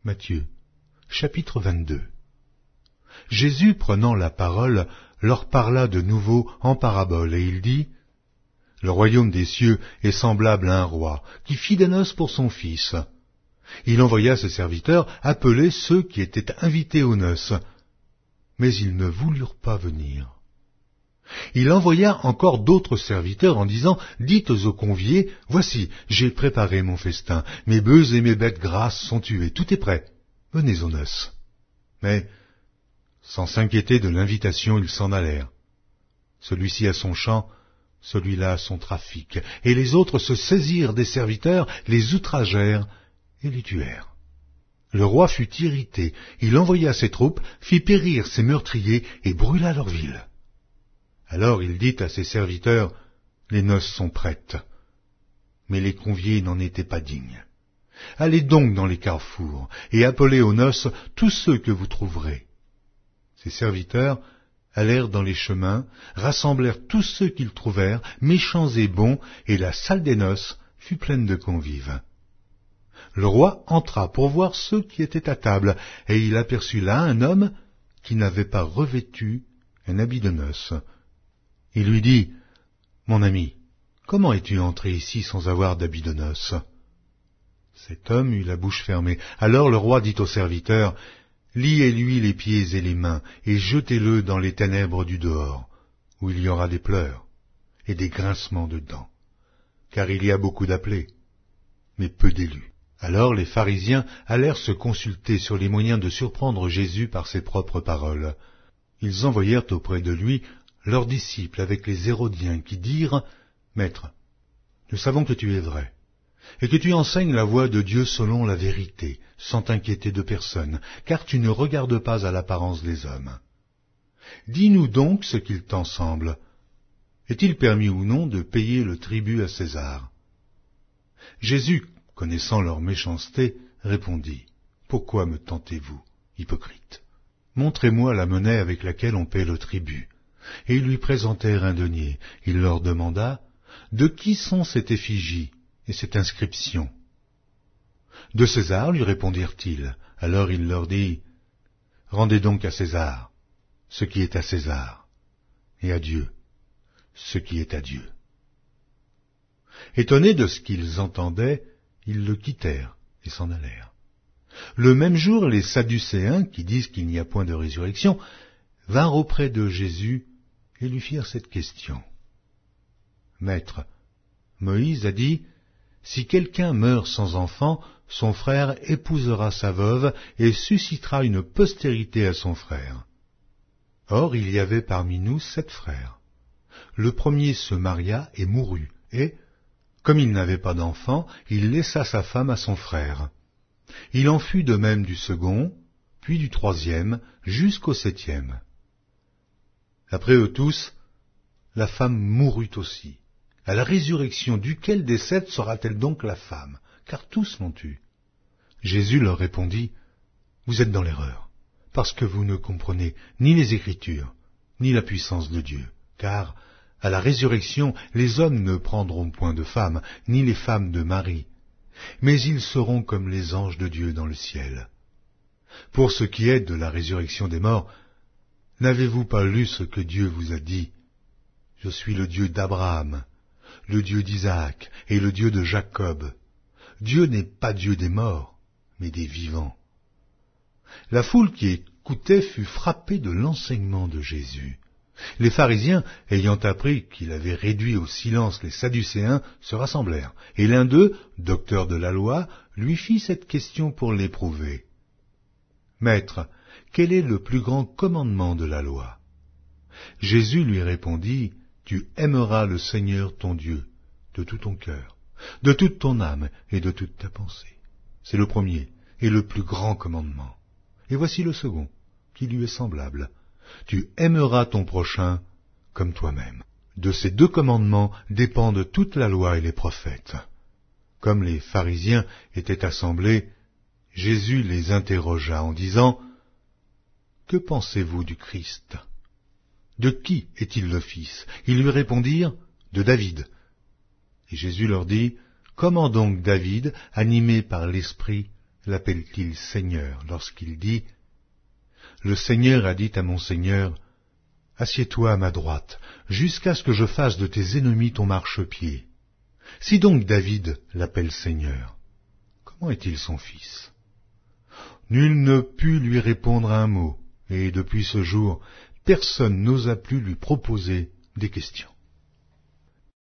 Matthieu, chapitre 22. Jésus, prenant la parole, leur parla de nouveau en parabole, et il dit, « Le royaume des cieux est semblable à un roi, qui fit des noces pour son fils. Il envoya ses serviteurs appeler ceux qui étaient invités aux noces, mais ils ne voulurent pas venir. Il envoya encore d'autres serviteurs en disant, « Dites aux conviés, voici, j'ai préparé mon festin, mes bœufs et mes bêtes grasses sont tués, tout est prêt, venez aux noces. » Mais, sans s'inquiéter de l'invitation, ils s'en allèrent. Celui-ci à son champ, celui-là à son trafic, et les autres se saisirent des serviteurs, les outragèrent et les tuèrent. Le roi fut irrité, il envoya ses troupes, fit périr ses meurtriers et brûla leur ville. Alors il dit à ses serviteurs, « Les noces sont prêtes. » Mais les conviés n'en étaient pas dignes. « Allez donc dans les carrefours et appelez aux noces tous ceux que vous trouverez. » Ses serviteurs allèrent dans les chemins, rassemblèrent tous ceux qu'ils trouvèrent, méchants et bons, et la salle des noces fut pleine de convives. Le roi entra pour voir ceux qui étaient à table, et il aperçut là un homme qui n'avait pas revêtu un habit de noces. Il lui dit, « Mon ami, comment es-tu entré ici sans avoir d'habit de noces ?» Cet homme eut la bouche fermée. Alors le roi dit aux serviteurs, « Liez-lui les pieds et les mains, et jetez-le dans les ténèbres du dehors, où il y aura des pleurs et des grincements de dents, car il y a beaucoup d'appelés, mais peu d'élus. » Alors les pharisiens allèrent se consulter sur les moyens de surprendre Jésus par ses propres paroles. Ils envoyèrent auprès de lui leurs disciples avec les Hérodiens qui dirent, « Maître, nous savons que tu es vrai, et que tu enseignes la voie de Dieu selon la vérité, sans t'inquiéter de personne, car tu ne regardes pas à l'apparence des hommes. Dis-nous donc ce qu'il t'en semble. Est-il permis ou non de payer le tribut à César ?» Jésus, connaissant leur méchanceté, répondit, « Pourquoi me tentez-vous, hypocrite? Montrez-moi la monnaie avec laquelle on paie le tribut. » Et ils lui présentèrent un denier. Il leur demanda, « De qui sont cette effigie et cette inscription ?» « De César, lui répondirent-ils. Alors il leur dit, « Rendez donc à César ce qui est à César, et à Dieu ce qui est à Dieu. » Étonnés de ce qu'ils entendaient, ils le quittèrent et s'en allèrent. Le même jour, les Sadducéens, qui disent qu'il n'y a point de résurrection, vinrent auprès de Jésus et lui firent cette question. « Maître, Moïse a dit, si quelqu'un meurt sans enfant, son frère épousera sa veuve et suscitera une postérité à son frère. Or il y avait parmi nous 7 frères. Le premier se maria et mourut, et, comme il n'avait pas d'enfant, il laissa sa femme à son frère. Il en fut de même du second, puis du troisième, jusqu'au 7e. Après eux tous, la femme mourut aussi. À la résurrection duquel des 7 sera-t-elle donc la femme? Car tous l'ont eue. » Jésus leur répondit, « Vous êtes dans l'erreur, parce que vous ne comprenez ni les Écritures, ni la puissance de Dieu. Car, à la résurrection, les hommes ne prendront point de femmes, ni les femmes de mari, mais ils seront comme les anges de Dieu dans le ciel. Pour ce qui est de la résurrection des morts, n'avez-vous pas lu ce que Dieu vous a dit? Je suis le Dieu d'Abraham, le Dieu d'Isaac et le Dieu de Jacob. Dieu n'est pas Dieu des morts, mais des vivants. » La foule qui écoutait fut frappée de l'enseignement de Jésus. Les pharisiens, ayant appris qu'il avait réduit au silence les Sadducéens, se rassemblèrent, et l'un d'eux, docteur de la loi, lui fit cette question pour l'éprouver. « Maître, quel est le plus grand commandement de la loi ?» Jésus lui répondit, « Tu aimeras le Seigneur ton Dieu de tout ton cœur, de toute ton âme et de toute ta pensée. C'est le premier et le plus grand commandement. Et voici le second, qui lui est semblable. Tu aimeras ton prochain comme toi-même. De ces 2 commandements dépendent toute la loi et les prophètes. » Comme les pharisiens étaient assemblés, Jésus les interrogea en disant, « Que pensez-vous du Christ? De qui est-il le fils ?» Ils lui répondirent, « De David. » Et Jésus leur dit, « Comment donc David, animé par l'Esprit, l'appelle-t-il Seigneur lorsqu'il dit « Le Seigneur a dit à mon Seigneur, assieds-toi à ma droite, jusqu'à ce que je fasse de tes ennemis ton marchepied. » Si donc David l'appelle Seigneur, comment est-il son fils? Nul ne put lui répondre un mot, et depuis ce jour, personne n'osa plus lui proposer des questions.